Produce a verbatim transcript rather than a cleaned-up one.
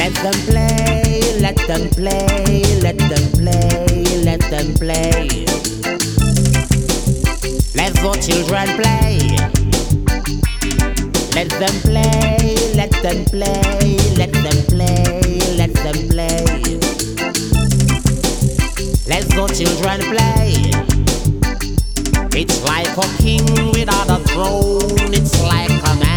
Let them play, let them play, let them play, let them play. Let the children play. Let them play, let them play, let them play, let them play. Let the children play. It's like a king without a throne. It's like a